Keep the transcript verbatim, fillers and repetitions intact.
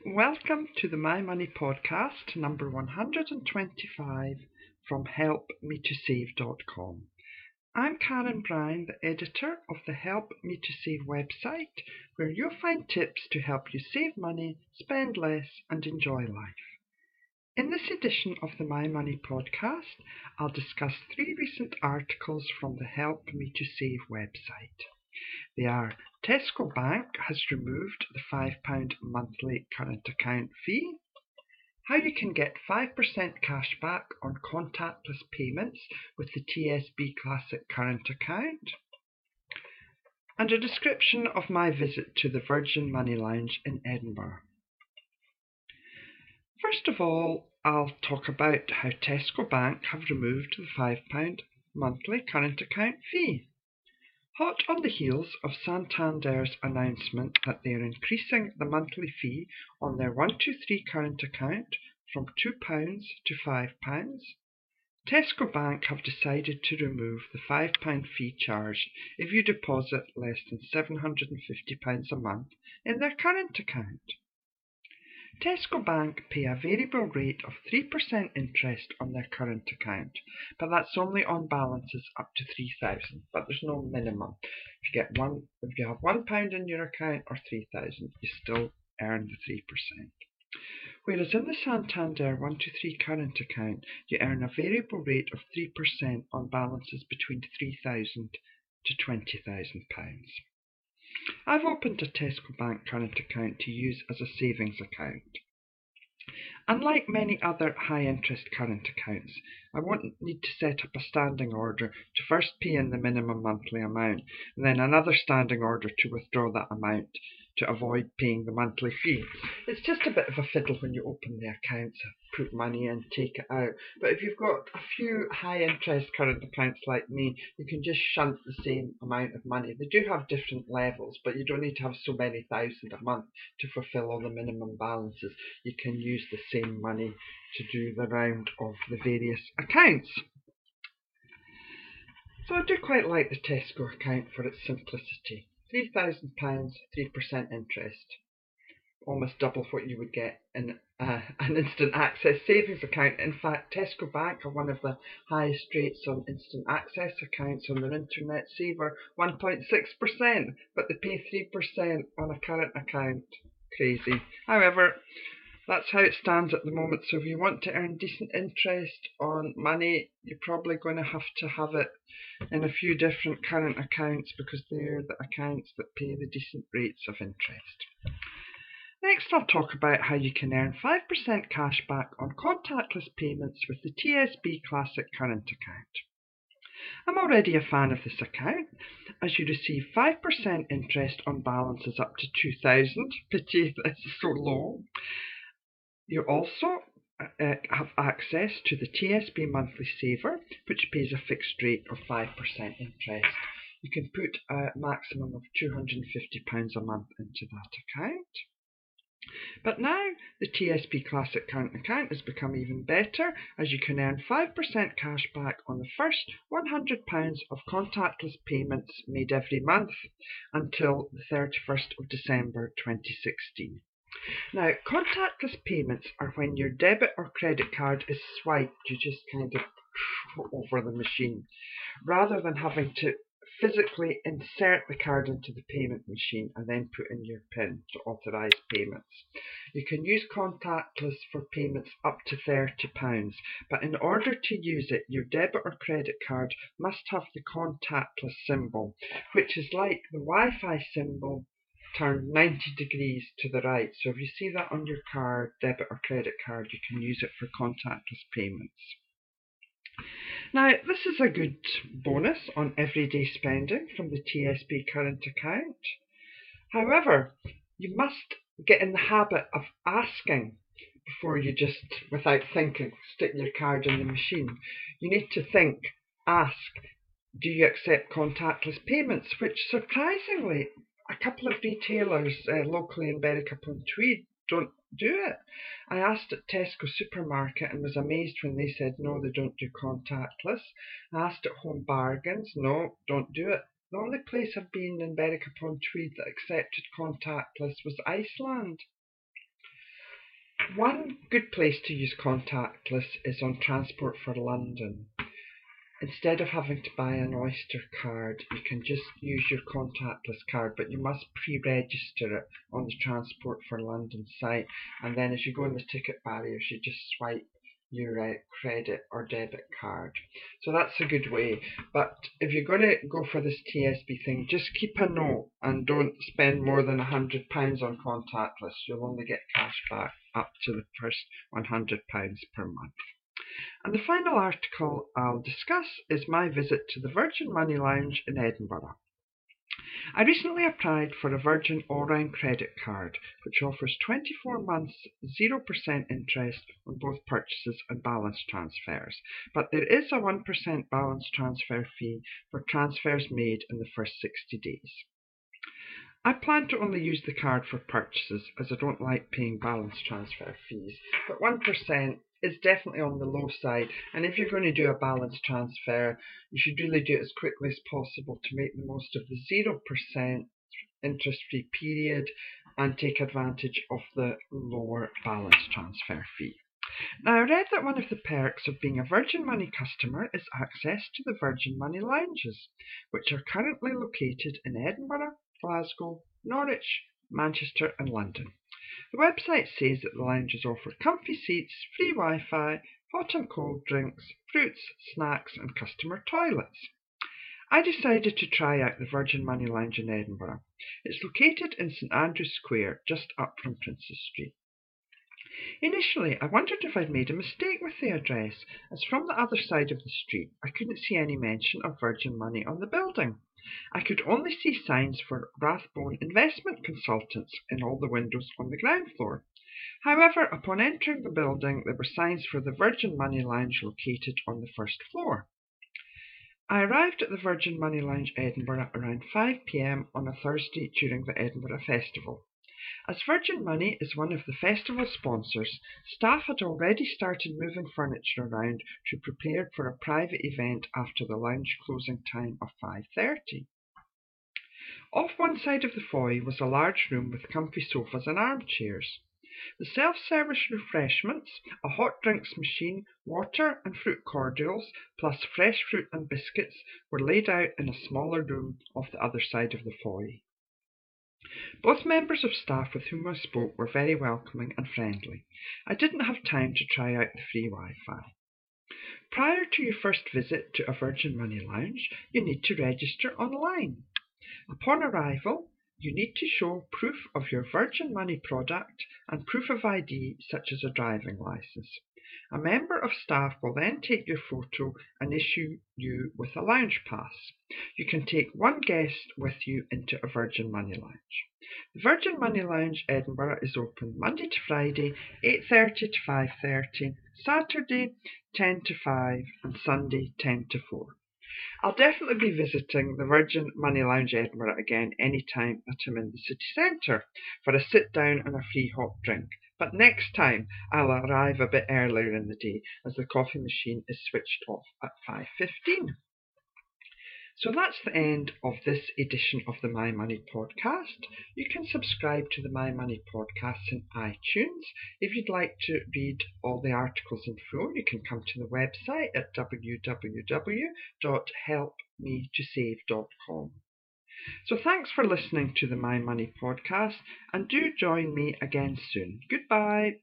Welcome to the My Money podcast, number one hundred twenty-five from help me to save dot com. I'm Karen Brown, the editor of the Help Me to Save website, where you'll find tips to help you save money, spend less, and enjoy life. In this edition of the My Money podcast, I'll discuss three recent articles from the Help Me to Save website. They are: Tesco Bank has removed the five pounds monthly current account fee, how you can get five percent cash back on contactless payments with the T S B Classic current account, and a description of my visit to the Virgin Money Lounge in Edinburgh. First of all, I'll talk about how Tesco Bank have removed the five pounds monthly current account fee. Hot on the heels of Santander's announcement that they are increasing the monthly fee on their one two three current account from two pounds to five pounds, Tesco Bank have decided to remove the five pounds fee charge if you deposit less than seven hundred fifty pounds a month in their current account. Tesco Bank pay a variable rate of three percent interest on their current account, but that's only on balances up to three thousand, but there's no minimum. If you get one, if you have one pound in your account or three thousand, you still earn the three percent. Whereas in the Santander one two three current account, you earn a variable rate of three percent on balances between three thousand to twenty thousand pounds. I've opened a Tesco Bank current account to use as a savings account. Unlike many other high-interest current accounts, I won't need to set up a standing order to first pay in the minimum monthly amount, and then another standing order to withdraw that amount to avoid paying the monthly fee. It's just a bit of a fiddle when you open the accounts, put money in, take it out. But if you've got a few high-interest current accounts like me, you can just shunt the same amount of money. They do have different levels, but you don't need to have so many thousand a month to fulfill all the minimum balances. You can use the same money to do the round of the various accounts. So I do quite like the Tesco account for its simplicity. three thousand pounds, three percent interest. Almost double what you would get in uh, an instant access savings account. In fact, Tesco Bank are one of the highest rates on instant access accounts on their Internet Saver, one point six percent, but they pay three percent on a current account. Crazy. However, that's how it stands at the moment. So if you want to earn decent interest on money, you're probably going to have to have it in a few different current accounts because they're the accounts that pay the decent rates of interest. Next, I'll talk about how you can earn five percent cash back on contactless payments with the T S B Classic current account. I'm already a fan of this account, as you receive five percent interest on balances up to two thousand. Pity it's so low. You also uh, have access to the T S B Monthly Saver, which pays a fixed rate of five percent interest. You can put a maximum of two hundred fifty pounds a month into that account. But now the T S B Classic current account has become even better, as you can earn five percent cash back on the first one hundred pounds of contactless payments made every month until the thirty-first of December twenty sixteen. Now, contactless payments are when your debit or credit card is swiped, you just kind of over the machine, rather than having to physically insert the card into the payment machine and then put in your PIN to authorise payments. You can use contactless for payments up to thirty pounds, but in order to use it, your debit or credit card must have the contactless symbol, which is like the Wi-Fi symbol turned ninety degrees to the right. So if you see that on your card, debit or credit card, you can use it for contactless payments. Now, this is a good bonus on everyday spending from the T S B current account. However, you must get in the habit of asking before you just, without thinking, stick your card in the machine. You need to think, ask, do you accept contactless payments? Which surprisingly, a couple of retailers uh, locally in Berwick-upon-Tweed don't do it. I asked at Tesco Supermarket and was amazed when they said no, they don't do contactless. I asked at Home Bargains, no, don't do it. The only place I've been in Berwick-upon-Tweed that accepted contactless was Iceland. One good place to use contactless is on Transport for London. Instead of having to buy an Oyster card, you can just use your contactless card, but you must pre-register it on the Transport for London site, and then as you go in the ticket barriers, you just swipe your uh, credit or debit card. So that's a good way. But if you're going to go for this T S B thing, just keep a note and don't spend more than one hundred pounds on contactless. You'll only get cash back up to the first one hundred pounds per month. And the final article I'll discuss is my visit to the Virgin Money Lounge in Edinburgh. I recently applied for a Virgin All-Round credit card, which offers twenty-four months zero percent interest on both purchases and balance transfers, but there is a one percent balance transfer fee for transfers made in the first sixty days. I plan to only use the card for purchases as I don't like paying balance transfer fees, but one percent is definitely on the low side, and if you're going to do a balance transfer, you should really do it as quickly as possible to make the most of the zero percent interest-free period and take advantage of the lower balance transfer fee. Now, I read that one of the perks of being a Virgin Money customer is access to the Virgin Money lounges, which are currently located in Edinburgh, Glasgow, Norwich, Manchester and London. The website says that the lounges offer comfy seats, free Wi-Fi, hot and cold drinks, fruits, snacks and customer toilets. I decided to try out the Virgin Money Lounge in Edinburgh. It's located in St Andrew's Square, just up from Princes Street. Initially, I wondered if I'd made a mistake with the address, as from the other side of the street I couldn't see any mention of Virgin Money on the building. I could only see signs for Rathbone Investment Consultants in all the windows on the ground floor. However, upon entering the building, there were signs for the Virgin Money Lounge located on the first floor. I arrived at the Virgin Money Lounge Edinburgh around five p m on a Thursday during the Edinburgh Festival. As Virgin Money is one of the festival sponsors, staff had already started moving furniture around to prepare for a private event after the lounge closing time of five thirty. Off one side of the foyer was a large room with comfy sofas and armchairs. The self-service refreshments, a hot drinks machine, water and fruit cordials, plus fresh fruit and biscuits were laid out in a smaller room off the other side of the foyer. Both members of staff with whom I spoke were very welcoming and friendly. I didn't have time to try out the free Wi-Fi. Prior to your first visit to a Virgin Money Lounge, you need to register online. Upon arrival, you need to show proof of your Virgin Money product and proof of I D such as a driving licence. A member of staff will then take your photo and issue you with a lounge pass. You can take one guest with you into a Virgin Money Lounge. The Virgin Money Lounge Edinburgh is open Monday to Friday, eight thirty to five thirty, Saturday ten to five and Sunday ten to four. I'll definitely be visiting the Virgin Money Lounge Edinburgh again any time that I'm in the city centre for a sit down and a free hot drink. But next time I'll arrive a bit earlier in the day as the coffee machine is switched off at five fifteen. So that's the end of this edition of the My Money podcast. You can subscribe to the My Money podcast in iTunes. If you'd like to read all the articles in full, you can come to the website at w w w dot help me to save dot com. So thanks for listening to the My Money podcast and do join me again soon. Goodbye.